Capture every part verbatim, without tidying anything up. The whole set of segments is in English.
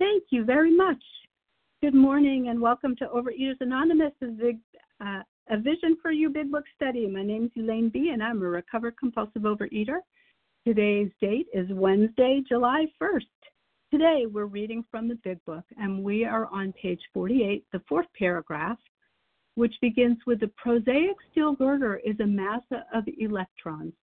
Thank you very much. Good morning and welcome to Overeaters Anonymous, a, big, uh, a Vision for You Big Book study. My name is Elaine B. and I'm a recovered compulsive overeater. Today's date is Wednesday, July first. Today we're reading from the Big Book and we are on page forty-eight, the fourth paragraph, which begins with the prosaic steel girder is a mass of electrons,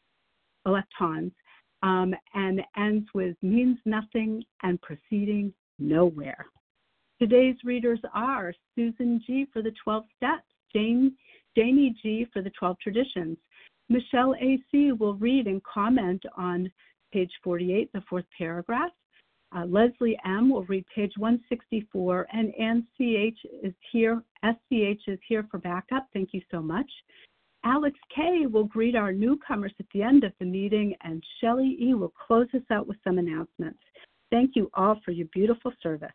electrons. Um, and ends with means nothing and proceeding nowhere. Today's readers are Susan G. for the twelve steps, Jane, Janie G. for the twelve traditions. Michelle A C will read and comment on page forty-eight, the fourth paragraph. Uh, Leslie M. will read page one sixty-four, and Ann C H is here, S C H is here for backup. Thank you so much. Alex K. will greet our newcomers at the end of the meeting, and Shelley E. will close us out with some announcements. Thank you all for your beautiful service.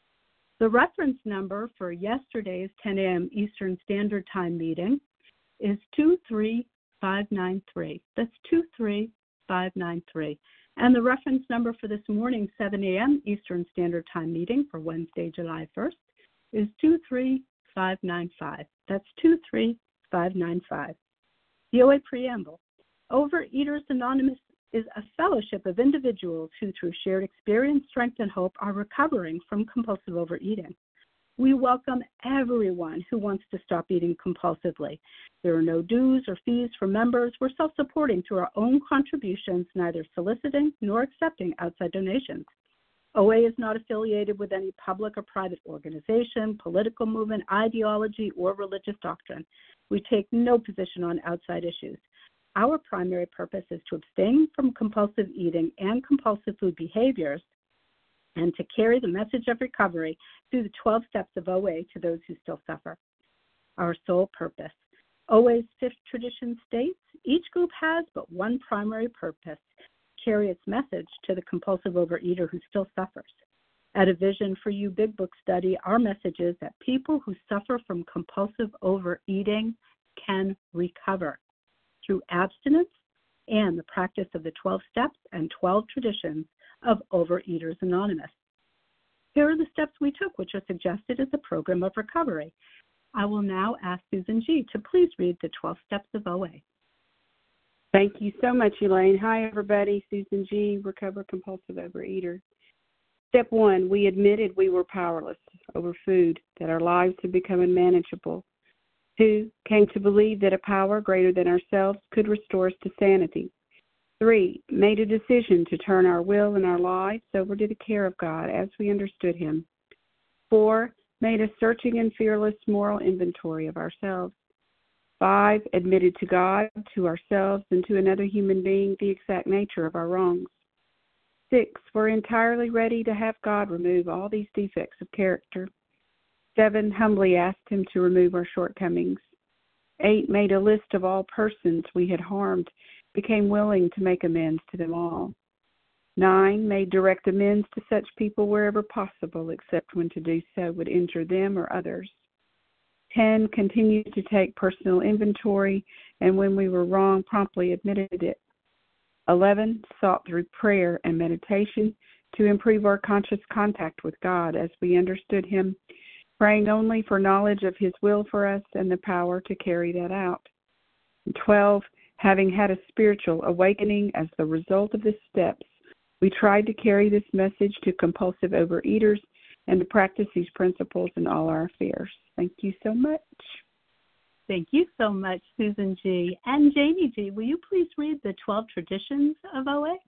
The reference number for yesterday's ten a.m. Eastern Standard Time meeting is two three five nine three. That's two three five nine three. And the reference number for this morning's seven a.m. Eastern Standard Time meeting for Wednesday, July first is two three five nine five. That's two three five nine five. The O A Preamble. Overeaters Anonymous is a fellowship of individuals who, through shared experience, strength, and hope, are recovering from compulsive overeating. We welcome everyone who wants to stop eating compulsively. There are no dues or fees for members. We're self-supporting through our own contributions, neither soliciting nor accepting outside donations. O A is not affiliated with any public or private organization, political movement, ideology, or religious doctrine. We take no position on outside issues. Our primary purpose is to abstain from compulsive eating and compulsive food behaviors and to carry the message of recovery through the twelve steps of O A to those who still suffer. Our sole purpose. O A's fifth tradition states, each group has but one primary purpose: carry its message to the compulsive overeater who still suffers. At a Vision for You Big Book study, our message is that people who suffer from compulsive overeating can recover through abstinence and the practice of the twelve steps and twelve traditions of Overeaters Anonymous. Here are the steps we took, which are suggested as a program of recovery. I will now ask Susan G. to please read the twelve steps of O A. Thank you so much, Elaine. Hi, everybody. Susan G., recovered compulsive overeater. Step one, we admitted we were powerless over food, that our lives had become unmanageable. Two, came to believe that a power greater than ourselves could restore us to sanity. Three, made a decision to turn our will and our lives over to the care of God as we understood Him. Four, made a searching and fearless moral inventory of ourselves. Five, admitted to God, to ourselves, and to another human being the exact nature of our wrongs. Six, we're entirely ready to have God remove all these defects of character. Seven, humbly asked Him to remove our shortcomings. Eight, made a list of all persons we had harmed, became willing to make amends to them all. Nine, made direct amends to such people wherever possible, except when to do so would injure them or others. Ten, continued to take personal inventory, and when we were wrong, promptly admitted it. Eleven, sought through prayer and meditation to improve our conscious contact with God as we understood Him, praying only for knowledge of His will for us and the power to carry that out. And twelve, having had a spiritual awakening as the result of the steps, we tried to carry this message to compulsive overeaters and to practice these principles in all our affairs. Thank you so much. Thank you so much, Susan G. And Janie G., will you please read the twelve traditions of O A?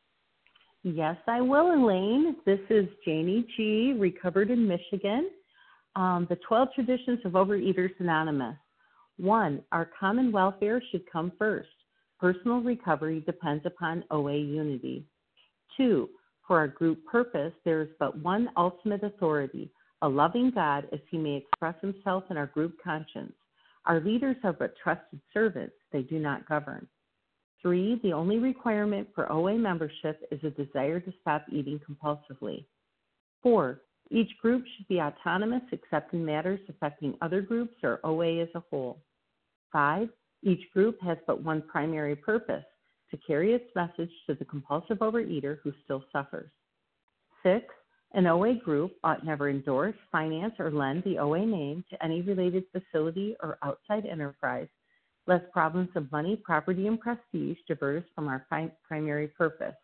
Yes, I will, Elaine. This is Janie G., recovered in Michigan. Um, the twelve traditions of Overeaters Anonymous. One, our common welfare should come first. Personal recovery depends upon O A unity. Two, for our group purpose, there is but one ultimate authority, a loving God as He may express Himself in our group conscience. Our leaders are but trusted servants. They do not govern. Three, the only requirement for O A membership is a desire to stop eating compulsively. Four, each group should be autonomous except in matters affecting other groups or O A as a whole. Five, each group has but one primary purpose, to carry its message to the compulsive overeater who still suffers. Six, An O A group ought never endorse, finance, or lend the O A name to any related facility or outside enterprise, lest problems of money, property, and prestige divert us from our fi- primary purpose.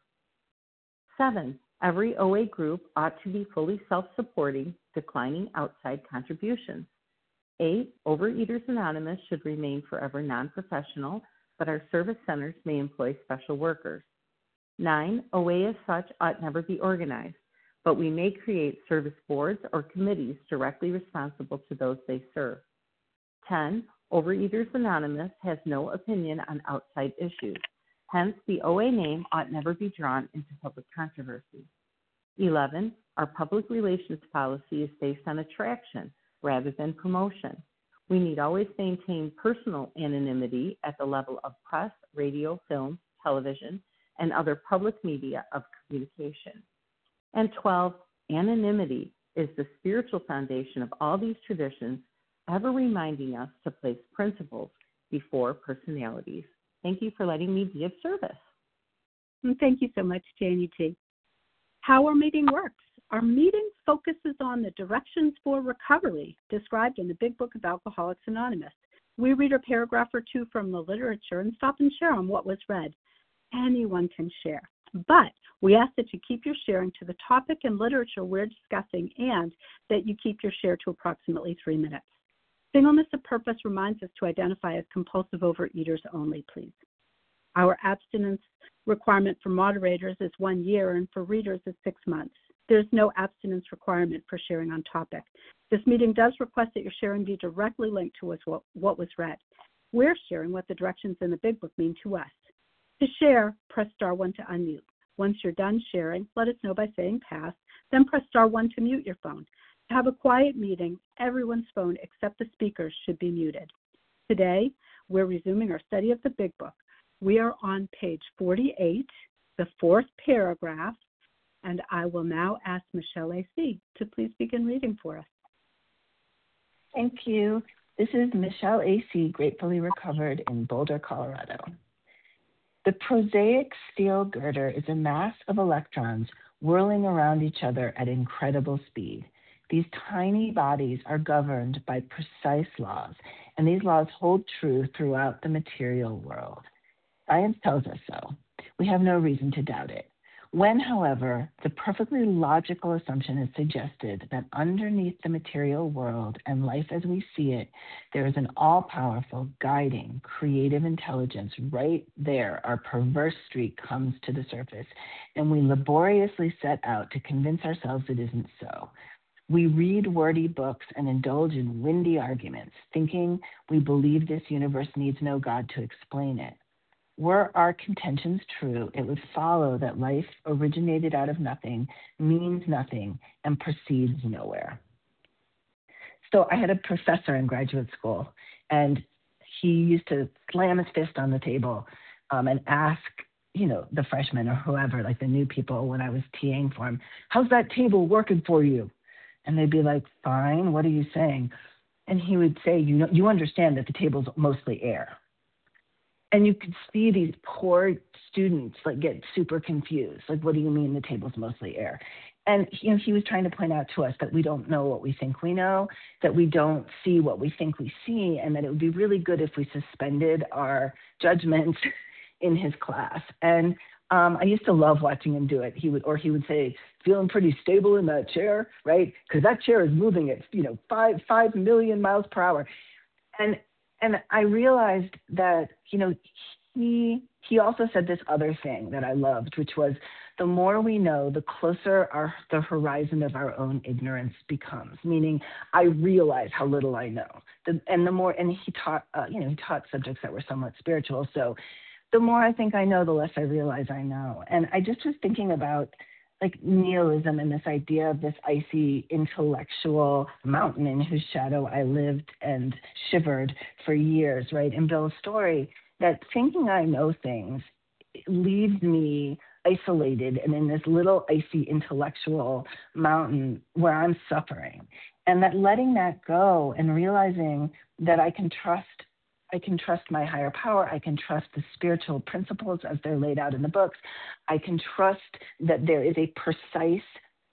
Seven, every O A group ought to be fully self-supporting, declining outside contributions. Eight, Overeaters Anonymous should remain forever non-professional, but our service centers may employ special workers. Nine, O A as such ought never be organized, but we may create service boards or committees directly responsible to those they serve. Ten, Overeaters Anonymous has no opinion on outside issues. Hence, the O A name ought never be drawn into public controversy. Eleven, our public relations policy is based on attraction rather than promotion. We need always maintain personal anonymity at the level of press, radio, film, television, and other public media of communication. And twelve, anonymity is the spiritual foundation of all these traditions, ever reminding us to place principles before personalities. Thank you for letting me be of service. Thank you so much, Janie G. How our meeting works. Our meeting focuses on the directions for recovery described in the Big Book of Alcoholics Anonymous. We read a paragraph or two from the literature and stop and share on what was read. Anyone can share, but we ask that you keep your sharing to the topic and literature we're discussing and that you keep your share to approximately three minutes. Singleness of purpose reminds us to identify as compulsive overeaters only, please. Our abstinence requirement for moderators is one year and for readers is six months. There's no abstinence requirement for sharing on topic. This meeting does request that your sharing be directly linked to what, what was read. We're sharing what the directions in the Big Book mean to us. To share, press star one to unmute. Once you're done sharing, let us know by saying pass, then press star one to mute your phone. To have a quiet meeting, everyone's phone except the speakers should be muted. Today, we're resuming our study of the Big Book. We are on page forty-eight, the fourth paragraph, and I will now ask Michelle A C to please begin reading for us. Thank you. This is Michelle A C, gratefully recovered in Boulder, Colorado. The prosaic steel girder is a mass of electrons whirling around each other at incredible speed. These tiny bodies are governed by precise laws, and these laws hold true throughout the material world. Science tells us so. We have no reason to doubt it. When, however, the perfectly logical assumption is suggested that underneath the material world and life as we see it, there is an all-powerful, guiding, creative intelligence right there, our perverse streak comes to the surface, and we laboriously set out to convince ourselves it isn't so. We read wordy books and indulge in windy arguments, thinking we believe this universe needs no God to explain it. Were our contentions true, it would follow that life originated out of nothing, means nothing, and proceeds nowhere. So I had a professor in graduate school, and he used to slam his fist on the table um, and ask, you know, the freshmen or whoever, like the new people when I was TAing for him, how's that table working for you? And they'd be like, fine, what are you saying? And he would say, you know, you understand that the table's mostly air. And you could see these poor students like get super confused. Like, what do you mean the table's mostly air? And you know, he was trying to point out to us that we don't know what we think we know, that we don't see what we think we see, and that it would be really good if we suspended our judgments in his class. And um, I used to love watching him do it. He would, or he would say, feeling pretty stable in that chair, right? Because that chair is moving at, you know, five, five million miles per hour. And And I realized that, you know, he he also said this other thing that I loved, which was the more we know, the closer our the horizon of our own ignorance becomes. Meaning, I realize how little I know. The, and the more, and he taught, uh, you know, he taught subjects that were somewhat spiritual. So, the more I think I know, the less I realize I know. And I just was thinking about like nihilism and this idea of this icy intellectual mountain in whose shadow I lived and shivered for years, right? In Bill's story, that thinking I know things leaves me isolated and in this little icy intellectual mountain where I'm suffering. And that letting that go and realizing that I can trust I can trust my higher power. I can trust the spiritual principles as they're laid out in the books. I can trust that there is a precise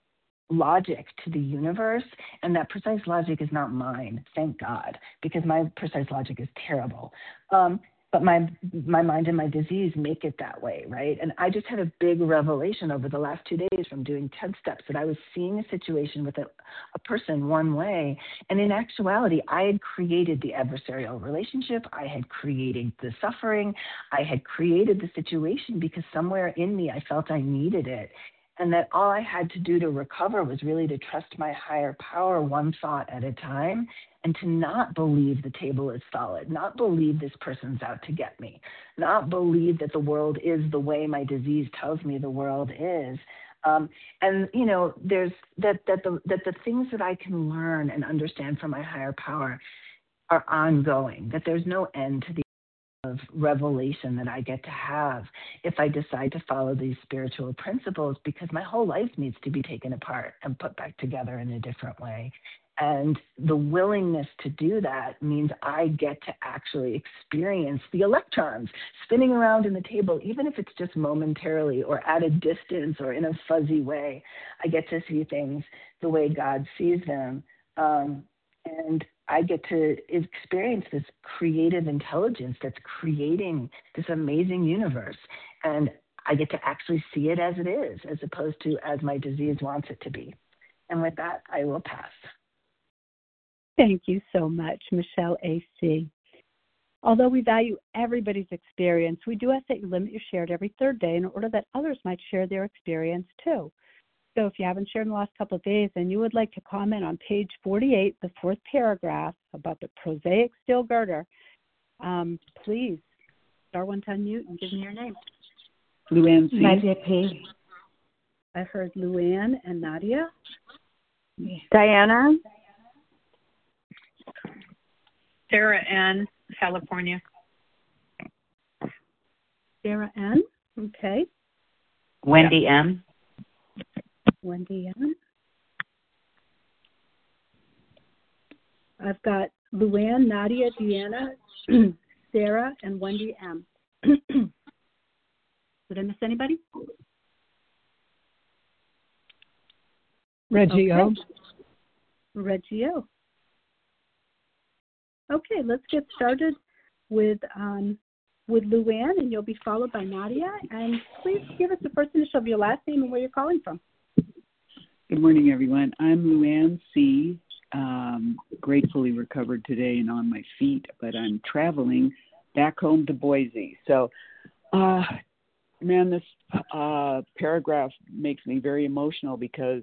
logic to the universe, and that precise logic is not mine, thank God, because my precise logic is terrible. Um, but my my mind and my disease make it that way, right? And I just had a big revelation over the last two days from doing ten steps that I was seeing a situation with a, a person one way, and in actuality, I had created the adversarial relationship, I had created the suffering, I had created the situation because somewhere in me I felt I needed it. And that all I had to do to recover was really to trust my higher power one thought at a time, and to not believe the table is solid, not believe this person's out to get me, not believe that the world is the way my disease tells me the world is. Um, and, you know, there's that, that, the, that the things that I can learn and understand from my higher power are ongoing, that there's no end to the of revelation that I get to have if I decide to follow these spiritual principles, because my whole life needs to be taken apart and put back together in a different way. And the willingness to do that means I get to actually experience the electrons spinning around in the table, even if it's just momentarily or at a distance or in a fuzzy way. I get to see things the way God sees them. Um, and I get to experience this creative intelligence that's creating this amazing universe. And I get to actually see it as it is, as opposed to as my disease wants it to be. And with that, I will pass. Thank you so much, Michelle A C. Although we value everybody's experience, we do ask that you limit your share to every third day in order that others might share their experience too. So if you haven't shared in the last couple of days and you would like to comment on page forty-eight, the fourth paragraph about the prosaic steel girder, um, please star one to unmute and give me your name. Luann C. Nadia P. I heard Luann and Nadia. Diana. Sarah N., California. Sarah N. Okay. Wendy yeah. M. Wendy M. I've got Luann, Nadia, Deanna, Sarah, and Wendy M. Did I miss anybody? Reggie O. Okay. Reggie O. Okay, let's get started with um, with Luann, and you'll be followed by Nadia. And please give us the first initial of your last name and where you're calling from. Good morning, everyone. I'm Luann C., um, gratefully recovered today and on my feet, but I'm traveling back home to Boise. So, uh, man, this uh, paragraph makes me very emotional because,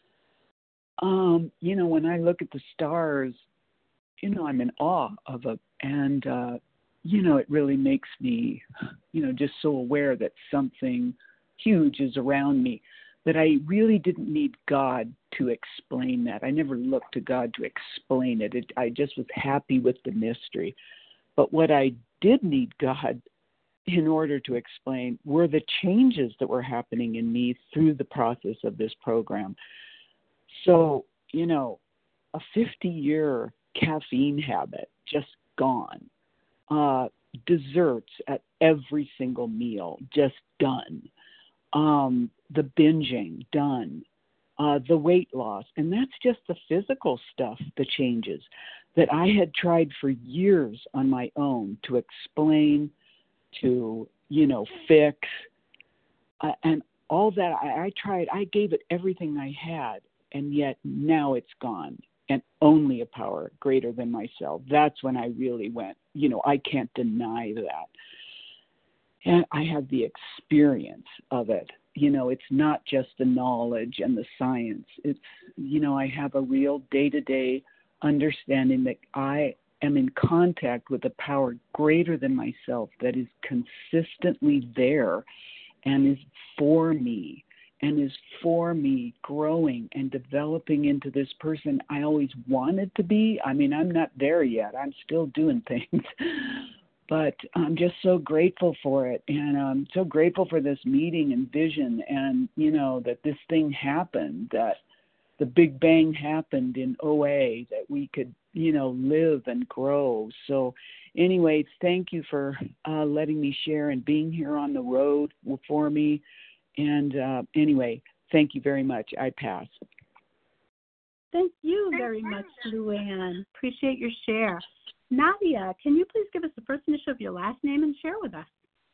um, you know, when I look at the stars, you know, I'm in awe of it. And, uh, you know, it really makes me, you know, just so aware that something huge is around me, that I really didn't need God to explain that. I never looked to God to explain it. it. I just was happy with the mystery. But what I did need God in order to explain were the changes that were happening in me through the process of this program. So, you know, a fifty-year caffeine habit just gone. Uh, desserts at every single meal just done. Um, the binging done. Uh, the weight loss. And that's just the physical stuff, the changes that I had tried for years on my own to explain, to, you know, fix. Uh, and all that I, I tried, I gave it everything I had. And yet now it's gone. And only a power greater than myself. That's when I really went, you know, I can't deny that. And I have the experience of it. You know, it's not just the knowledge and the science. It's, you know, I have a real day-to-day understanding that I am in contact with a power greater than myself that is consistently there and is for me. And is for me growing and developing into this person I always wanted to be. I mean, I'm not there yet. I'm still doing things. But I'm just so grateful for it. And I'm so grateful for this meeting and vision and, you know, that this thing happened, that the Big Bang happened in O A, that we could, you know, live and grow. So anyway, thank you for uh, letting me share and being here on the road for me. And uh, anyway, thank you very much. I pass. Thank you very much, Luann. Appreciate your share. Nadia, can you please give us the first initial of your last name and share with us?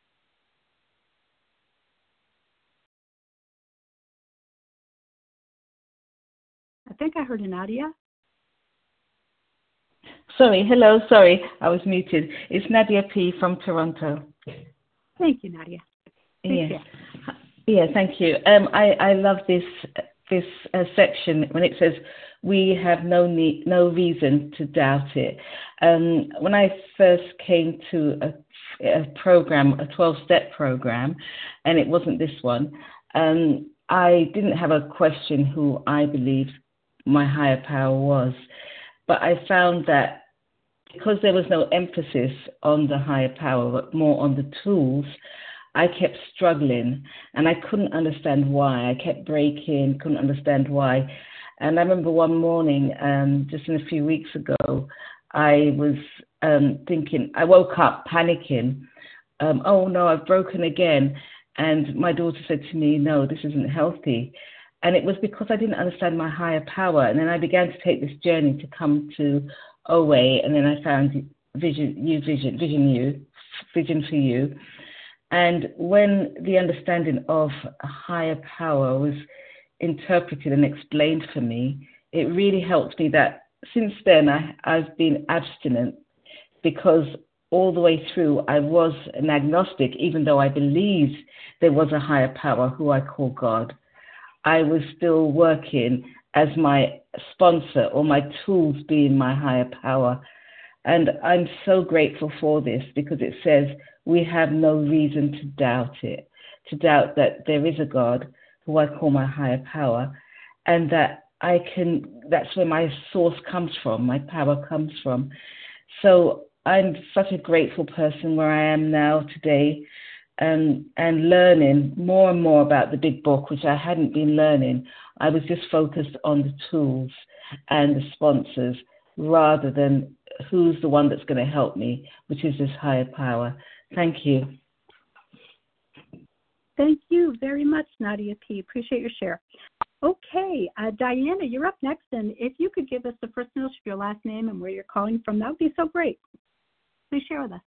I think I heard a Nadia. Sorry, hello, sorry, I was muted. It's Nadia P. from Toronto. Thank you, Nadia. Yes. Yeah, thank you. Um, I, I love this this uh, section when it says we have no need, no reason to doubt it. Um, when I first came to a, a program, a twelve-step program, and it wasn't this one, um, I didn't have a question who I believed my higher power was, but I found that because there was no emphasis on the higher power, but more on the tools, I kept struggling and I couldn't understand why. I kept breaking, couldn't understand why. And I remember one morning, um, just in a few weeks ago, I was um, thinking, I woke up panicking. Um, oh no, I've broken again. And my daughter said to me, no, this isn't healthy. And it was because I didn't understand my higher power. And then I began to take this journey to come to O A, and then I found Vision, you, Vision, Vision, you, Vision for You. And when the understanding of a higher power was interpreted and explained for me, it really helped me that since then I, I've been abstinent, because all the way through I was an agnostic, even though I believed there was a higher power who I call God. I was still working as my sponsor, or my tools being my higher power. And I'm so grateful for this, because it says we have no reason to doubt it, to doubt that there is a God who I call my higher power, and that I can, that's where my source comes from, my power comes from. So I'm such a grateful person where I am now today, and, and learning more and more about the big book, which I hadn't been learning. I was just focused on the tools and the sponsors rather than who's the one that's going to help me, which is this higher power. Thank you. Thank you very much, Nadia P. Appreciate your share. Okay, uh, Diana, you're up next, and if you could give us the first initial of your last name and where you're calling from, that would be so great. Please share with us.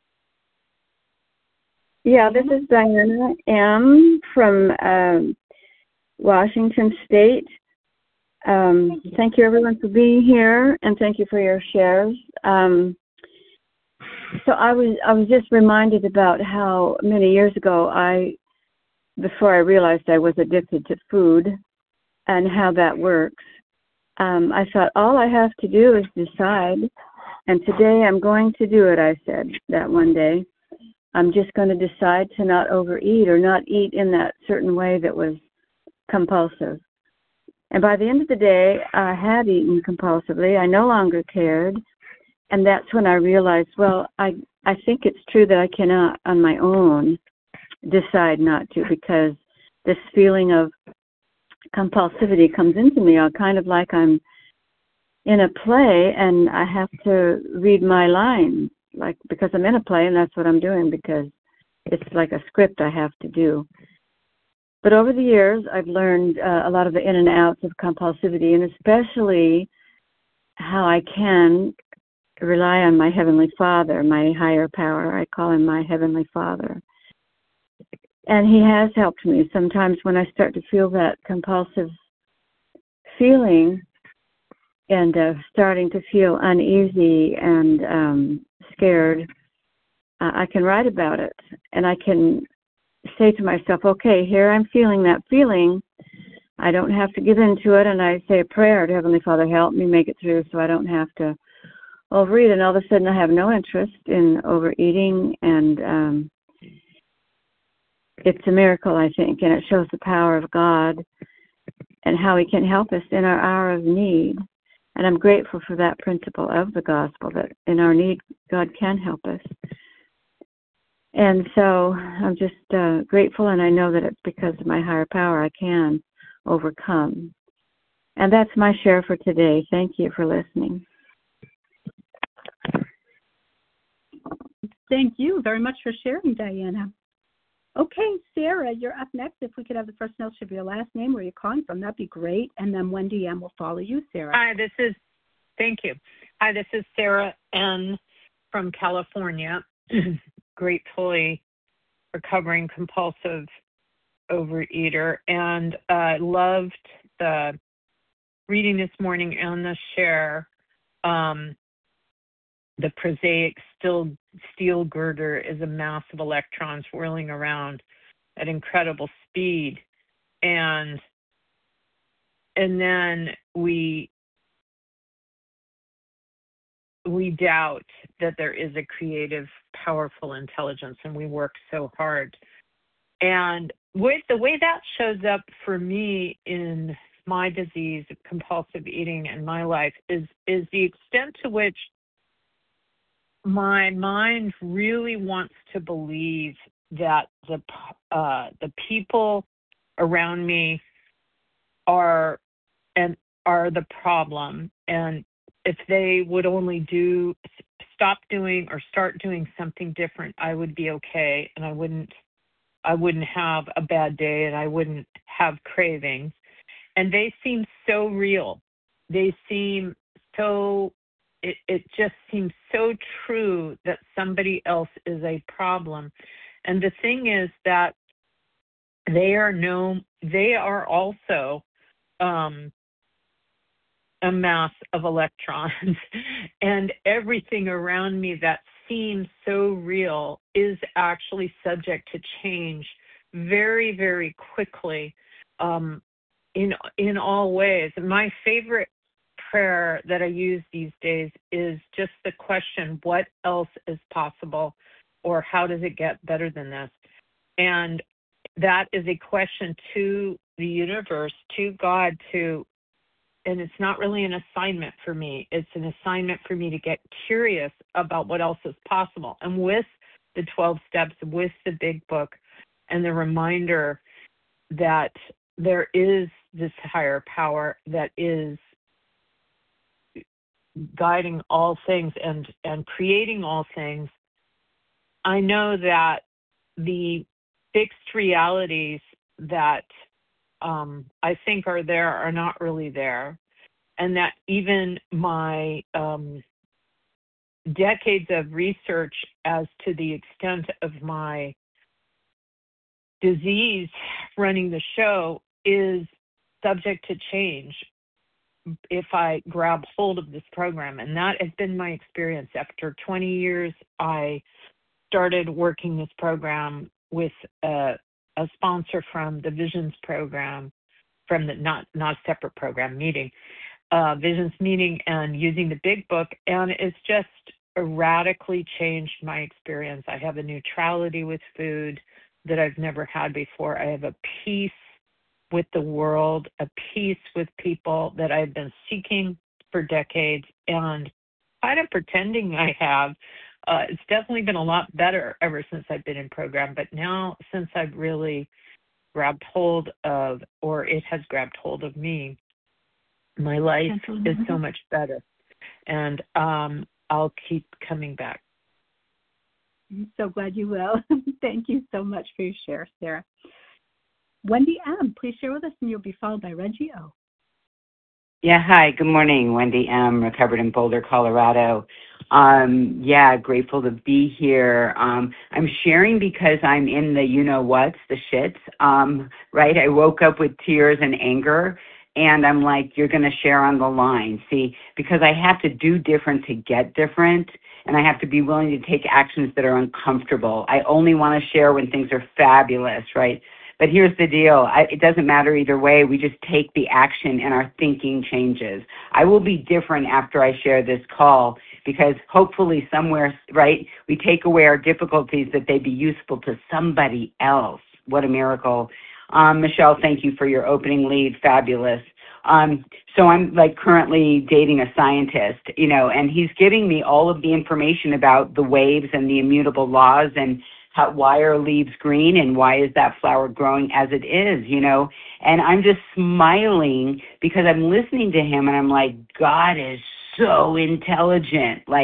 Yeah, this is Diana M. from um, Washington State. Um, thank, you. thank you, everyone, for being here, and thank you for your shares. Um, so I was I was just reminded about how many years ago I, before I realized I was addicted to food, and how that works. Um, I thought all I have to do is decide, and today I'm going to do it. I said that one day. I'm just going to decide to not overeat or not eat in that certain way that was compulsive. And by the end of the day, I had eaten compulsively. I no longer cared. And that's when I realized, well, I, I think it's true that I cannot on my own decide not to, because this feeling of compulsivity comes into me, uh, kind of like I'm in a play and I have to read my lines. Like, because I'm in a play, and that's what I'm doing, because it's like a script I have to do. But over the years, I've learned uh, a lot of the in and outs of compulsivity, and especially how I can rely on my Heavenly Father, my higher power. I call him my Heavenly Father. And he has helped me. Sometimes when I start to feel that compulsive feeling and uh, starting to feel uneasy and um, scared, uh, I can write about it, and I can say to myself, okay, here I'm feeling that feeling. I don't have to give in to it, and I say a prayer to Heavenly Father, help me make it through so I don't have to overeat. And all of a sudden I have no interest in overeating, and um, it's a miracle, I think, and it shows the power of God and how he can help us in our hour of need. And I'm grateful for that principle of the gospel, that in our need, God can help us. And so I'm just uh, grateful, and I know that it's because of my higher power I can overcome. And that's my share for today. Thank you for listening. Thank you very much for sharing, Diana. Okay, Sarah, you're up next. If we could have the first initial of your last name, where you're calling from, that'd be great. And then Wendy M. will follow you, Sarah. Hi, this is, thank you. Hi, this is Sarah N. from California, gratefully recovering compulsive overeater, and uh, loved the reading this morning and the share. Um, the prosaic steel, steel girder is a mass of electrons whirling around at incredible speed, and and then we we doubt that there is a creative, powerful intelligence, and we work so hard. And with the way that shows up for me in my disease of compulsive eating in my life is is the extent to which my mind really wants to believe that the uh, the people around me are and are the problem, and if they would only do stop doing or start doing something different, I would be okay, and I wouldn't I wouldn't have a bad day, and I wouldn't have cravings. And they seem so real. They seem so, it, it just seems so true that somebody else is a problem. And the thing is that they are no, they are also um, a mass of electrons. And everything around me that seems so real is actually subject to change very, very quickly. Um, in in all ways. My favorite prayer that I use these days is just the question, what else is possible, or how does it get better than this? And that is a question to the universe, to God, to, and it's not really an assignment for me. It's an assignment for me to get curious about what else is possible. And with the twelve steps, with the big book, and the reminder that there is this higher power that is guiding all things and, and creating all things, I know that the fixed realities that um, I think are there are not really there, and that even my um, decades of research as to the extent of my disease running the show is subject to change if I grab hold of this program. And that has been my experience. After twenty years, I started working this program with a, a sponsor from the Visions program, from the not, not a separate program meeting, uh, Visions meeting, and using the big book. And it's just radically changed my experience. I have a neutrality with food that I've never had before. I have a peace with the world, a peace with people that I've been seeking for decades and kind of pretending I have. Uh, it's definitely been a lot better ever since I've been in program, but now since I've really grabbed hold of, or it has grabbed hold of me, my life is so much better. And um, I'll keep coming back. I'm so glad you will. Thank you so much for your share, Sarah. Wendy M., please share with us, and you'll be followed by Reggie O. Yeah, hi, good morning. Wendy M., recovered in Boulder, Colorado. Um, yeah, grateful to be here. Um, I'm sharing because I'm in the you-know-whats, the shits, um, right? I woke up with tears and anger, and I'm like, you're going to share on the line. See, because I have to do different to get different, and I have to be willing to take actions that are uncomfortable. I only want to share when things are fabulous, right? But here's the deal. I, it doesn't matter either way. We just take the action and our thinking changes. I will be different after I share this call because hopefully somewhere, right, we take away our difficulties that they be useful to somebody else. What a miracle. Um, Michelle, thank you for your opening lead. Fabulous. Um, so I'm like currently dating a scientist, you know, and he's giving me all of the information about the waves and the immutable laws and how, why are leaves green and why is that flower growing as it is, you know, and I'm just smiling because I'm listening to him and I'm like, God is so intelligent. Like,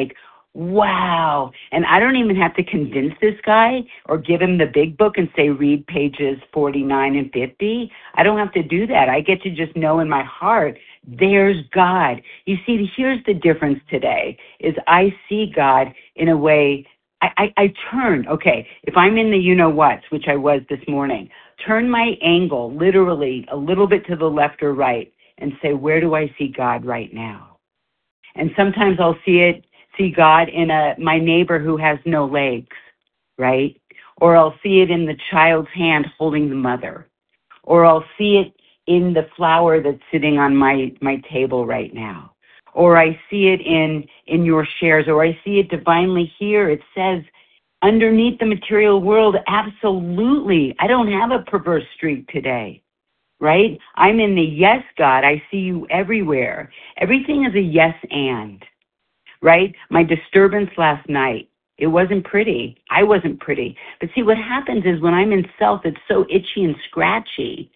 wow. And I don't even have to convince this guy or give him the big book and say, read pages forty-nine and fifty. I don't have to do that. I get to just know in my heart, there's God. You see, here's the difference today, is I see God in a way, I, I, I turn, okay, if I'm in the you-know-whats, which I was this morning, turn my angle literally a little bit to the left or right and say, where do I see God right now? And sometimes I'll see it, see God in a my neighbor who has no legs, right? Or I'll see it in the child's hand holding the mother. Or I'll see it in the flower that's sitting on my, my table right now. Or I see it in, in your shares, or I see it divinely here. It says, underneath the material world, absolutely. I don't have a perverse streak today, right? I'm in the yes, God. I see you everywhere. Everything is a yes and, right? My disturbance last night, it wasn't pretty. I wasn't pretty. But see, what happens is when I'm in self, it's so itchy and scratchy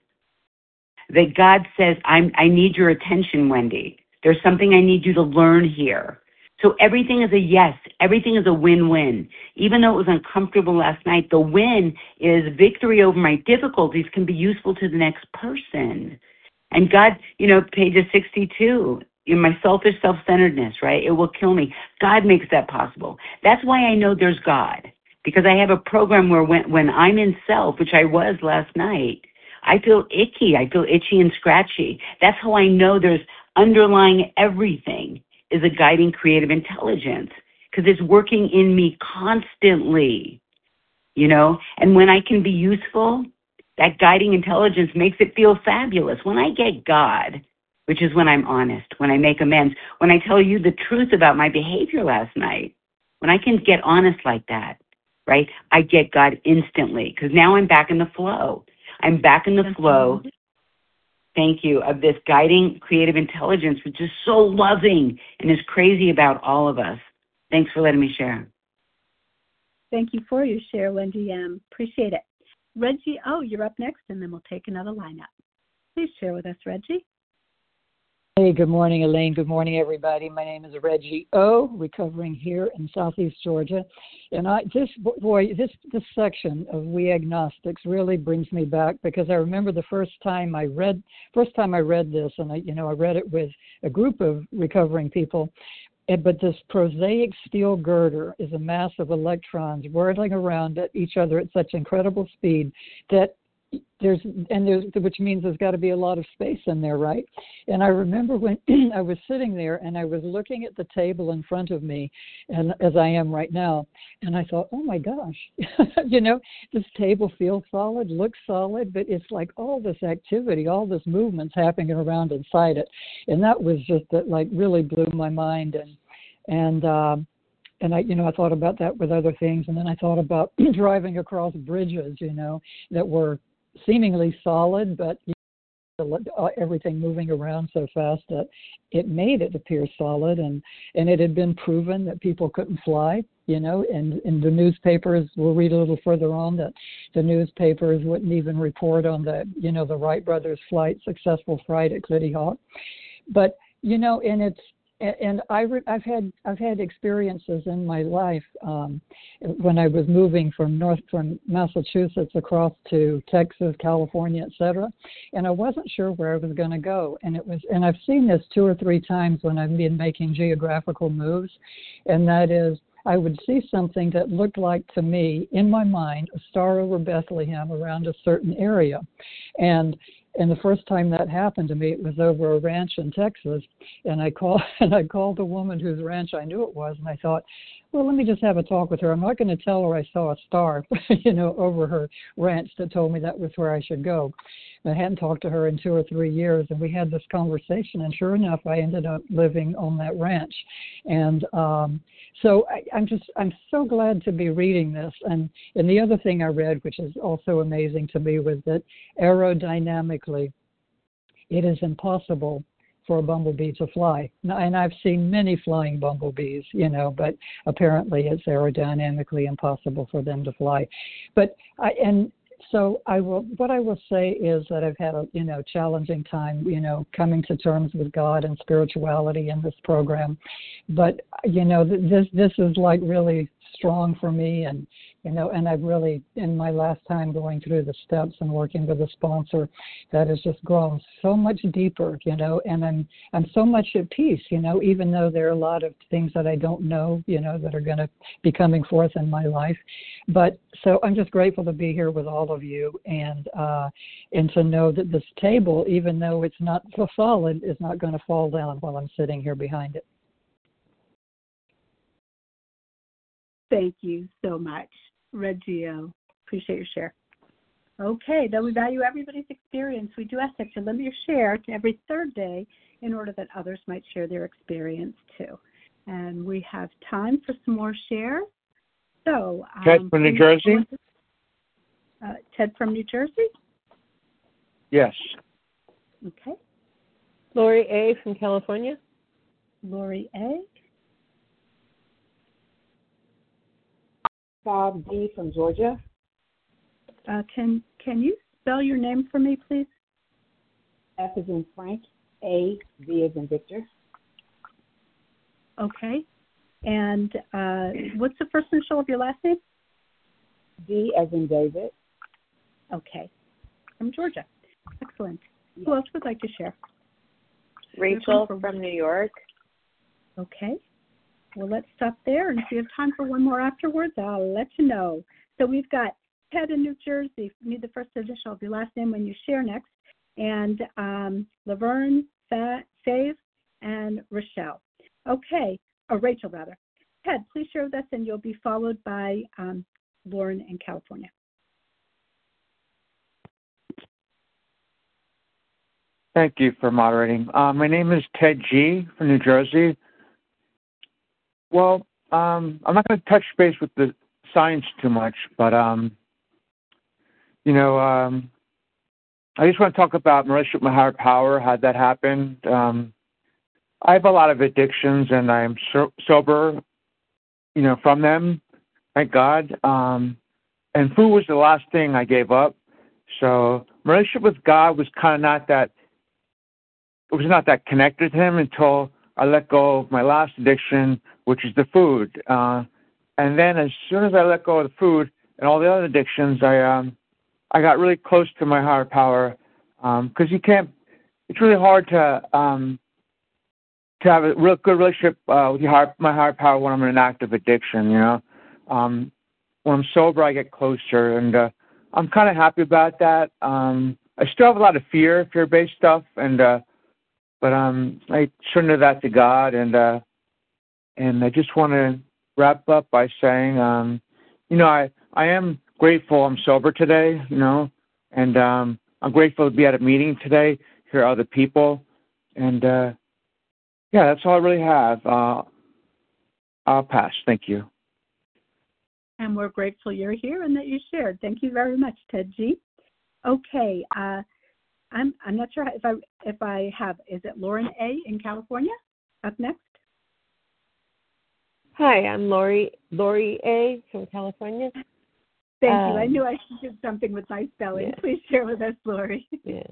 that God says, I'm, I need your attention, Wendy. There's something I need you to learn here. So everything is a yes. Everything is a win-win. Even though it was uncomfortable last night, the win is victory over my difficulties can be useful to the next person. And God, you know, pages sixty-two, you know, my selfish self-centeredness, right? It will kill me. God makes that possible. That's why I know there's God, because I have a program where when, when I'm in self, which I was last night, I feel icky. I feel itchy and scratchy. That's how I know there's underlying everything is a guiding creative intelligence, because it's working in me constantly, you know? And when I can be useful, that guiding intelligence makes it feel fabulous. When I get God, which is when I'm honest, when I make amends, when I tell you the truth about my behavior last night, when I can get honest like that, right, I get God instantly, because now I'm back in the flow. I'm back in the flow, thank you, of this guiding creative intelligence, which is so loving and is crazy about all of us. Thanks for letting me share. Thank you for your share, Wendy M. Appreciate it. Reggie O., you're up next, and then we'll take another lineup. Please share with us, Reggie. Hey, good morning, Elaine. Good morning, everybody. My name is Reggie O., recovering here in Southeast Georgia. And I this boy, this this section of We Agnostics really brings me back, because I remember the first time I read first time I read this, and I you know I read it with a group of recovering people. But this prosaic steel girder is a mass of electrons whirling around at each other at such incredible speed that there's and there's which means there's got to be a lot of space in there, right? And I remember when I was sitting there and I was looking at the table in front of me, and as I am right now, and I thought, oh my gosh, you know, this table feels solid, looks solid, but it's like all this activity, all this movement's happening around inside it, and that was just that, like, really blew my mind. And and um, And I, you know, I thought about that with other things, and then I thought about driving across bridges, you know, that were seemingly solid, but you know, everything moving around so fast that it made it appear solid, and, and it had been proven that people couldn't fly, you know, and in the newspapers, we'll read a little further on that the newspapers wouldn't even report on the, you know, the Wright brothers' flight, successful flight at Kitty Hawk. But, you know, and it's, And I re- I've had I've had experiences in my life um, when I was moving from north from Massachusetts across to Texas, California, et cetera. And I wasn't sure where I was going to go. And it was and I've seen this two or three times when I've been making geographical moves, and that is I would see something that looked like, to me, in my mind, a star over Bethlehem around a certain area, and. And the first time that happened to me, it was over a ranch in Texas, and I called and I called the woman whose ranch I knew it was, and I thought, well, let me just have a talk with her. I'm not going to tell her I saw a star, you know, over her ranch that told me that was where I should go. I hadn't talked to her in two or three years, and we had this conversation, and sure enough, I ended up living on that ranch. And um, so I, I'm just, I'm so glad to be reading this. And, and the other thing I read, which is also amazing to me, was that aerodynamically, it is impossible for a bumblebee to fly. And I've seen many flying bumblebees, you know, but apparently it's aerodynamically impossible for them to fly. But I, and so I will. What I will say is that I've had a you know challenging time, you know, coming to terms with God and spirituality in this program. But you know, this this is like really strong for me, and you know, and I've really, in my last time going through the steps and working with a sponsor, that has just grown so much deeper, you know, and I'm I'm so much at peace, you know, even though there are a lot of things that I don't know, you know, that are going to be coming forth in my life. But so I'm just grateful to be here with all of you, and uh, and to know that this table, even though it's not so solid, is not going to fall down while I'm sitting here behind it. Thank you so much, Reggio. Appreciate your share. Okay, though we value everybody's experience, we do ask that you limit your share to every third day in order that others might share their experience too. And we have time for some more shares. So, um, Ted from New Jersey? Uh, Ted from New Jersey? Yes. Okay. Lori A. from California? Lori A. Bob D. from Georgia. Uh, can can you spell your name for me, please? F as in Frank, A, V as in Victor. Okay. And uh, what's the first initial of your last name? D as in David. Okay. From Georgia. Excellent. Yes. Who else would like to share? Rachel from New York. Okay. Well, let's stop there, and if you have time for one more afterwards, I'll let you know. So we've got Ted in New Jersey. Need the first initial of your last name when you share next, and um, Laverne, Save, and Rochelle. Okay, or Rachel rather. Ted, please share with us, and you'll be followed by um, Lauren in California. Thank you for moderating. Uh, my name is Ted G. from New Jersey. Well, um, I'm not going to touch base with the science too much, but, um, you know, um, I just want to talk about my relationship with my higher power, how that happened. Um, I have a lot of addictions, and I'm so- sober, you know, from them, thank God. Um, and food was the last thing I gave up. So my relationship with God was kind of not that, it was not that connected to him until I let go of my last addiction, which is the food. Uh, and then as soon as I let go of the food and all the other addictions, I um, I got really close to my higher power, because um, you can't, it's really hard to um, to have a real good relationship uh, with your higher, my higher power when I'm in an active addiction, you know. Um, when I'm sober, I get closer, and uh, I'm kind of happy about that. Um, I still have a lot of fear, fear-based stuff, and uh, but um, I surrender that to God, and uh, and I just want to wrap up by saying, um, you know, I, I am grateful I'm sober today, you know, and um, I'm grateful to be at a meeting today, hear other people, and uh, yeah, that's all I really have. Uh, I'll pass. Thank you. And we're grateful you're here and that you shared. Thank you very much, Ted G. Okay. Uh, I'm I'm not sure if I if I have, is it Lauren A. in California up next? Hi, I'm Lori Lori A. from California. Thank um, you. I knew I should do something with my spelling. Yeah. Please share with us, Lori. Yeah.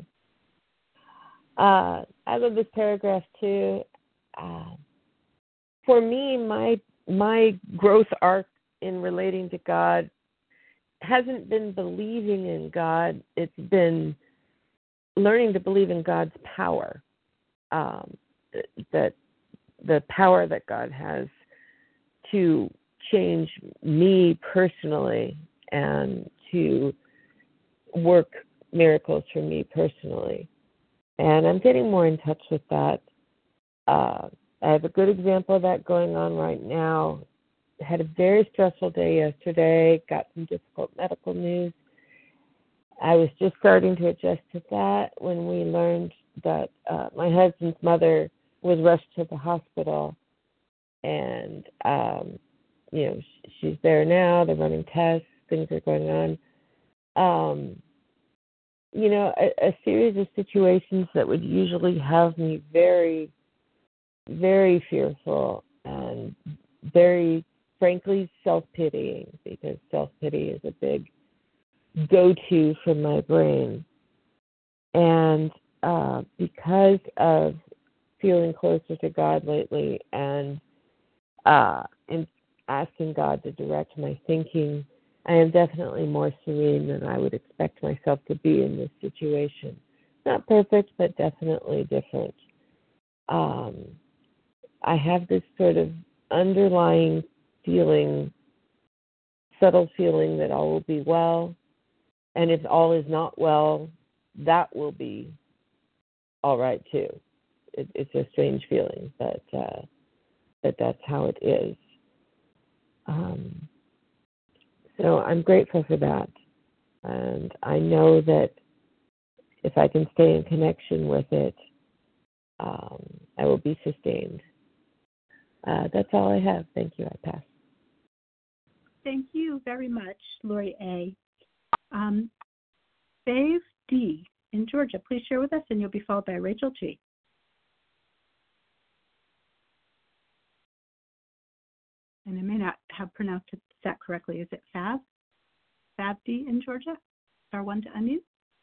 Uh, I love this paragraph too. Uh, for me, my my growth arc in relating to God hasn't been believing in God. It's been learning to believe in God's power, um, that the power that God has to change me personally and to work miracles for me personally. And I'm getting more in touch with that. Uh, I have a good example of that going on right now. I had a very stressful day yesterday, got some difficult medical news. I was just starting to adjust to that when we learned that uh, my husband's mother was rushed to the hospital, and um, you know sh- she's there now. They're running tests. Things are going on. Um, you know, a, a series of situations that would usually have me very, very fearful and very, frankly, self-pitying, because self-pity is a big go-to for my brain. And uh, because of feeling closer to God lately and uh, and asking God to direct my thinking, I am definitely more serene than I would expect myself to be in this situation. Not perfect, but definitely different. Um, I have this sort of underlying feeling, subtle feeling that all will be well. And if all is not well, that will be all right too. It, it's a strange feeling, but uh, but that's how it is. Um, so I'm grateful for that, and I know that if I can stay in connection with it, um, I will be sustained. Uh, that's all I have. Thank you. I pass. Thank you very much, Lori A. Um, Dave D. in Georgia, please share with us, and you'll be followed by Rachel G. And I may not have pronounced that correctly. Is it Fab? Fab D in Georgia? Star one to unmute.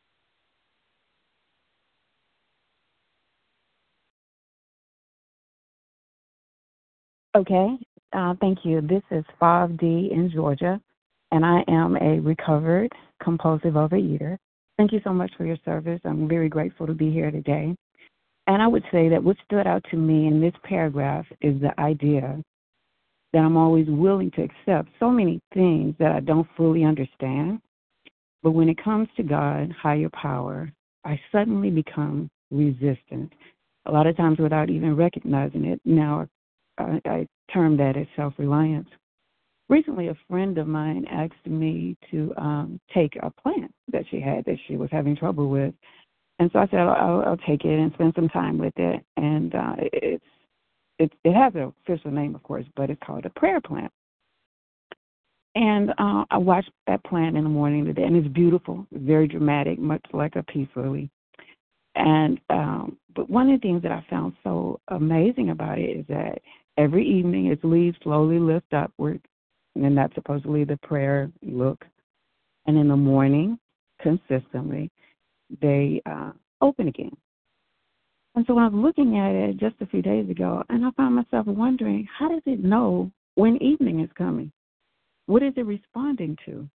Okay, uh, thank you. This is five D in Georgia, and I am a recovered compulsive overeater. Thank you so much for your service. I'm very grateful to be here today. And I would say that what stood out to me in this paragraph is the idea that I'm always willing to accept so many things that I don't fully understand. But when it comes to God, higher power, I suddenly become resistant, a lot of times without even recognizing it. Now, I, I term that as self-reliance. Recently, a friend of mine asked me to um, take a plant that she had that she was having trouble with. And so I said, I'll, I'll take it and spend some time with it. And uh, it's It, it has an official name, of course, but it's called a prayer plant. And uh, I watched that plant in the morning today, and it's beautiful, very dramatic, much like a peace lily. And um, but one of the things that I found so amazing about it is that every evening its leaves slowly lift upward, and then that's supposedly the prayer look. And in the morning, consistently, they uh, open again. And so I was looking at it just a few days ago, and I found myself wondering, how does it know when evening is coming? What is it responding to?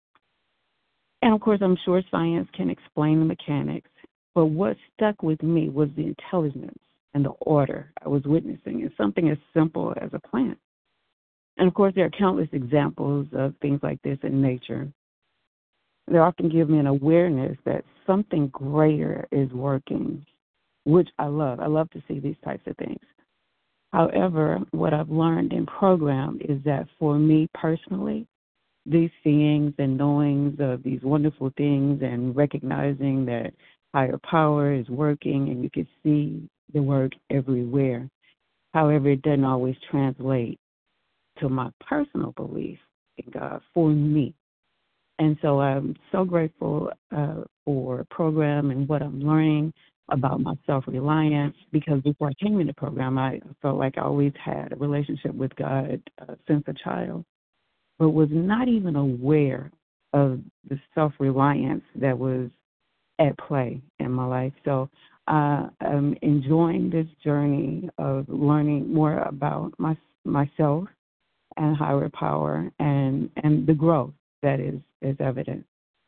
And, of course, I'm sure science can explain the mechanics, but what stuck with me was the intelligence and the order I was witnessing in something as simple as a plant. And, of course, there are countless examples of things like this in nature. They often give me an awareness that something greater is working, which I love. I love to see these types of things. However, what I've learned in program is that for me personally, these seeings and knowings of these wonderful things and recognizing that higher power is working and you can see the work everywhere. However, it doesn't always translate to my personal belief in God for me. And so I'm so grateful uh, for program and what I'm learning about my self-reliance, because before I came into the program, I felt like I always had a relationship with God uh, since a child, but was not even aware of the self-reliance that was at play in my life. So uh, I'm enjoying this journey of learning more about my, myself and higher power and, and the growth that is, is evident.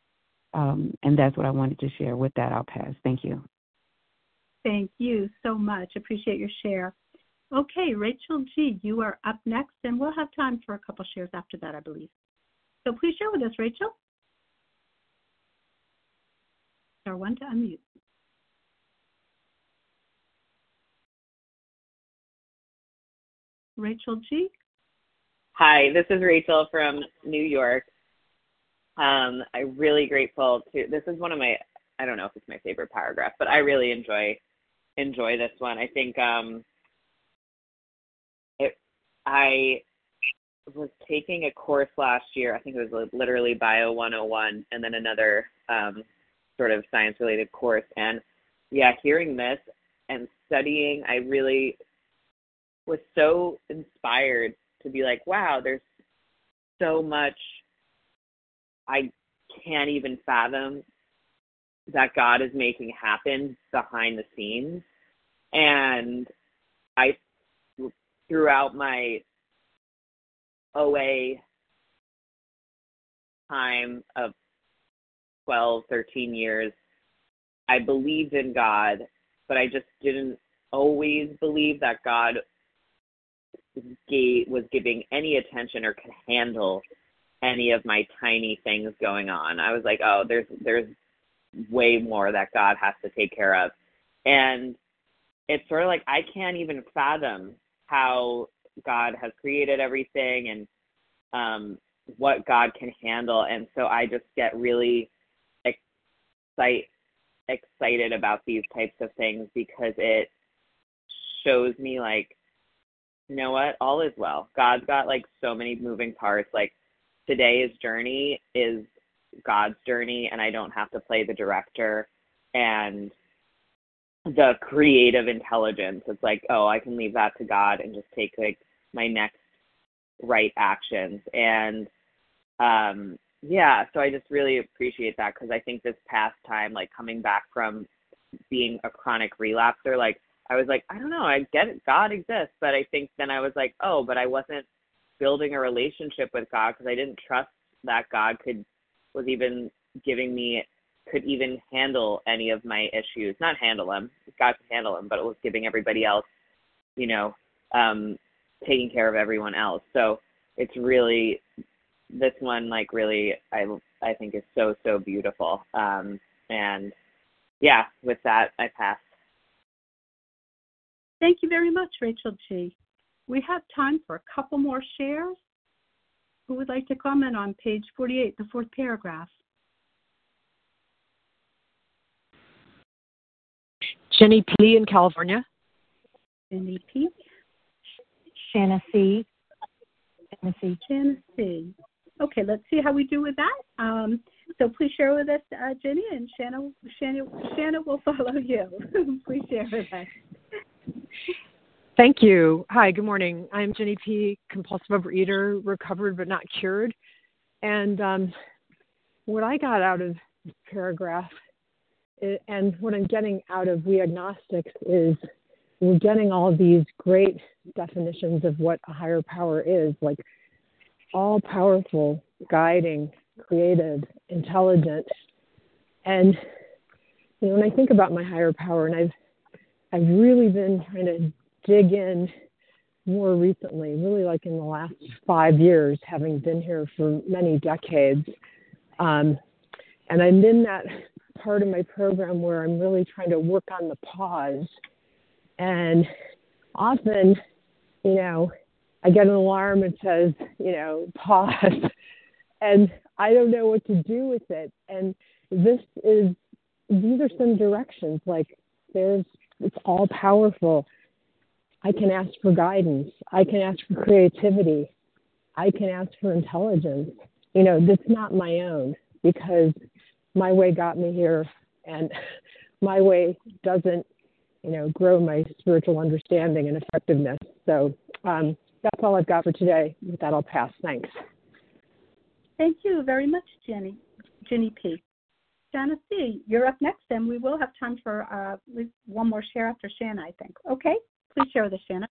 Um, and that's what I wanted to share. With that, I'll pass. Thank you. Thank you so much. Appreciate your share. Okay, Rachel G., you are up next, and we'll have time for a couple shares after that, I believe. So please share with us, Rachel. Star one to unmute. Rachel G.? Hi, this is Rachel from New York. Um, I'm really grateful to, this is one of my, I don't know if it's my favorite paragraph, but I really enjoy enjoy this one. I think um, it, I was taking a course last year. I think it was literally Bio one oh one, and then another um, sort of science-related course. And yeah, hearing this and studying, I really was so inspired to be like, wow, there's so much I can't even fathom that God is making happen behind the scenes. And I, throughout my O A time of twelve, thirteen years, I believed in God, but I just didn't always believe that God gave, was giving any attention or could handle any of my tiny things going on. I was like, oh, there's there's way more that God has to take care of. And it's sort of like I can't even fathom how God has created everything and um, what God can handle. And so I just get really excite, excited about these types of things because it shows me, like, you know what, all is well. God's got like so many moving parts. Like today's journey is God's journey, and I don't have to play the director and the creative intelligence. It's like, oh, I can leave that to God and just take like my next right actions. And um yeah, so I just really appreciate that, because I think this past time, like coming back from being a chronic relapser, like I was like, I don't know, I get it, God exists, but I think then I was like, oh, but I wasn't building a relationship with God because I didn't trust that God could was even giving me could even handle any of my issues. Not handle them, God could handle them, but it was giving everybody else, you know, um, taking care of everyone else. So it's really, this one, like really, I I think is so, so beautiful. Um, and yeah, with that, I pass. Thank you very much, Rachel G. We have time for a couple more shares. Who would like to comment on page forty-eight, the fourth paragraph? Jenny P. in California. Jenny P. Shanna C. Shanna C. Shanna C. Okay, let's see how we do with that. Um, so please share with us, uh, Jenny, and Shanna, Shanna, Shanna will follow you. Please share with us. Thank you. Hi, good morning. I'm Jenny P., compulsive overeater, recovered but not cured. And um, what I got out of this paragraph is, and what I'm getting out of We Agnostics is we're getting all of these great definitions of what a higher power is, like all-powerful, guiding, creative, intelligent. And you know, when I think about my higher power, and I've I've really been trying to dig in more recently, really like in the last five years, having been here for many decades. Um, and I'm in that part of my program where I'm really trying to work on the pause. And often, you know, I get an alarm that says, you know, pause, and I don't know what to do with it. And this is, these are some directions, like there's, it's all powerful. I can ask for guidance. I can ask for creativity. I can ask for intelligence. You know, that's not my own, because my way got me here, and my way doesn't, you know, grow my spiritual understanding and effectiveness. So um, that's all I've got for today. With that, I'll pass. Thanks. Thank you very much, Jenny. Jenny P. Shanna C., you're up next, and we will have time for uh, one more share after Shanna, I think. Okay? Please share with us, Shanna.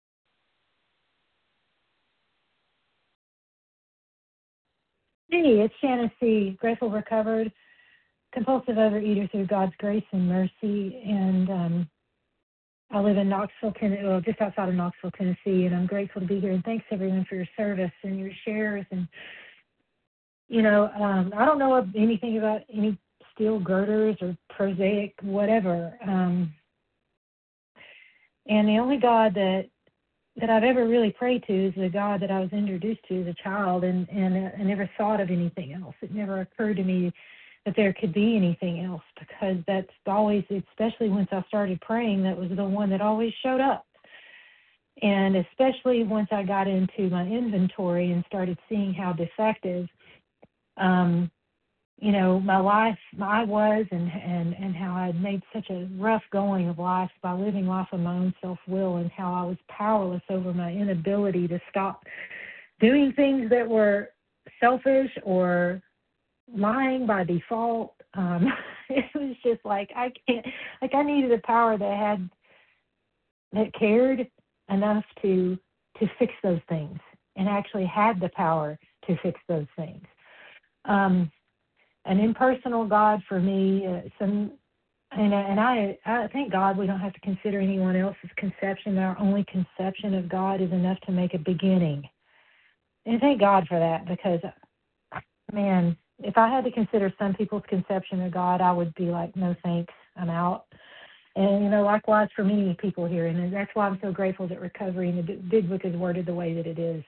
Hey, it's Shanna C., grateful, recovered, compulsive overeater through God's grace and mercy. And um, I live in Knoxville, Tennessee, well, just outside of Knoxville, Tennessee, and I'm grateful to be here. And thanks, everyone, for your service and your shares. And, you know, um, I don't know anything about any steel girders or prosaic whatever. Um, and the only God that that I've ever really prayed to is the God that I was introduced to as a child, and, and I never thought of anything else. It never occurred to me that there could be anything else, because that's always, especially once I started praying, that was the one that always showed up. And especially once I got into my inventory and started seeing how defective, um, you know, my life, I was, and, and, and how I had made such a rough going of life by living life of my own self-will, and how I was powerless over my inability to stop doing things that were selfish or lying by default. Um, it was just like I can't. Like I needed a power that had that cared enough to to fix those things, and actually had the power to fix those things. Um, an impersonal God for me, uh, some, and, and I, I thank God we don't have to consider anyone else's conception. Our only conception of God is enough to make a beginning. And thank God for that, because, man, if I had to consider some people's conception of God, I would be like, no thanks, I'm out. And, you know, likewise for many people here. And that's why I'm so grateful that Recovery and the Big Book is worded the way that it is.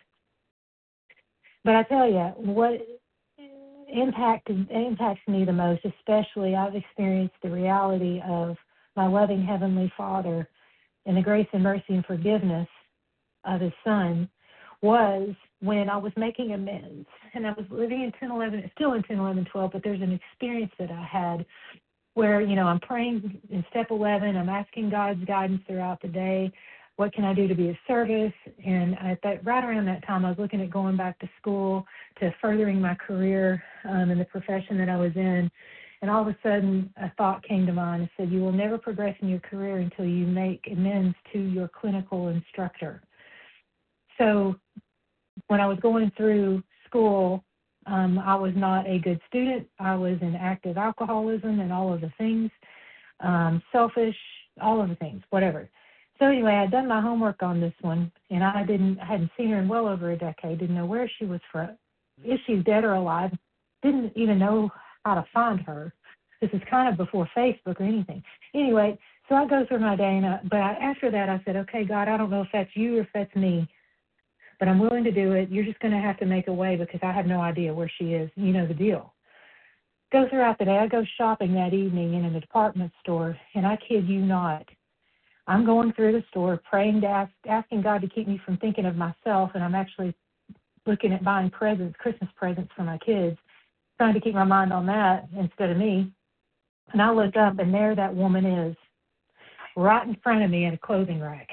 But I tell you, what impacted, impacts me the most, especially I've experienced the reality of my loving Heavenly Father and the grace and mercy and forgiveness of His Son, was when I was making amends. And I was living in ten eleven, still in ten eleven twelve, but there's an experience that I had where, you know, I'm praying in step eleven, I'm asking God's guidance throughout the day. What can I do to be of service? And at that, right around that time, I was looking at going back to school, to furthering my career um, in the profession that I was in. And all of a sudden, a thought came to mind and said, you will never progress in your career until you make amends to your clinical instructor. So when I was going through school, um, I was not a good student. I was in active alcoholism and all of the things, um, selfish, all of the things, whatever. So anyway, I'd done my homework on this one, and I didn't I hadn't seen her in well over a decade. Didn't know where she was from, if she's dead or alive. Didn't even know how to find her. This is kind of before Facebook or anything. Anyway, so I go through my day, and I, but I, after that, I said, okay, God, I don't know if that's you or if that's me, but I'm willing to do it. You're just going to have to make a way because I have no idea where she is. You know the deal. Go throughout the day. I go shopping that evening in a department store, and I kid you not, I'm going through the store praying to ask, asking God to keep me from thinking of myself, and I'm actually looking at buying presents, Christmas presents for my kids, trying to keep my mind on that instead of me. And I look up, and there that woman is, right in front of me in a clothing rack.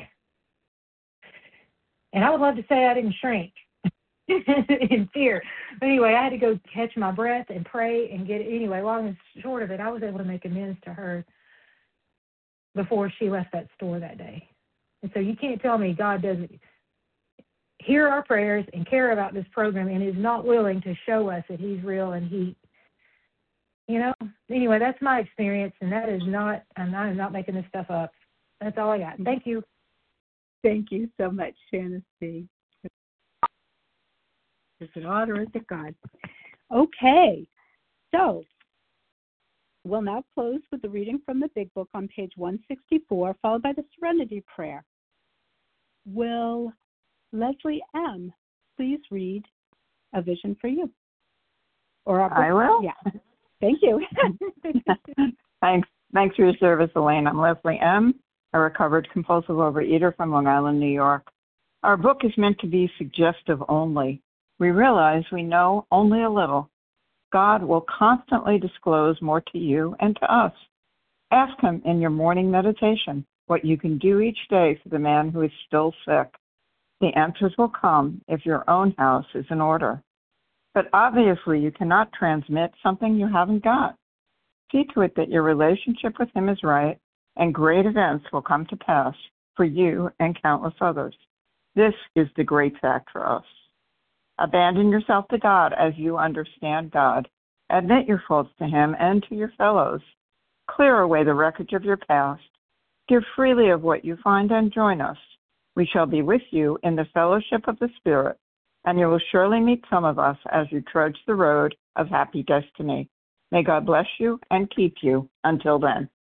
And I would love to say I didn't shrink in fear. But anyway, I had to go catch my breath and pray and get it. Anyway, long and short of it, I was able to make amends to her before she left that store that day. And so you can't tell me God doesn't hear our prayers and care about this program and is not willing to show us that He's real and He, you know. Anyway, that's my experience, and that is not, and I'm not making this stuff up. That's all I got. Thank you. Thank you so much, Shanna C. Is it God or is it God? Okay, so we'll now close with the reading from the Big Book on page one sixty-four, followed by the Serenity Prayer. Will Leslie M. please read A Vision for You? Or our I will. Yeah. Thank you. Thanks. Thanks for your service, Elaine. I'm Leslie M., a recovered compulsive overeater from Long Island, New York. Our book is meant to be suggestive only. We realize we know only a little. God will constantly disclose more to you and to us. Ask Him in your morning meditation what you can do each day for the man who is still sick. The answers will come if your own house is in order. But obviously you cannot transmit something you haven't got. See to it that your relationship with Him is right, and great events will come to pass for you and countless others. This is the great fact for us. Abandon yourself to God as you understand God. Admit your faults to Him and to your fellows. Clear away the wreckage of your past. Give freely of what you find and join us. We shall be with you in the fellowship of the Spirit, and you will surely meet some of us as you trudge the road of happy destiny. May God bless you and keep you until then.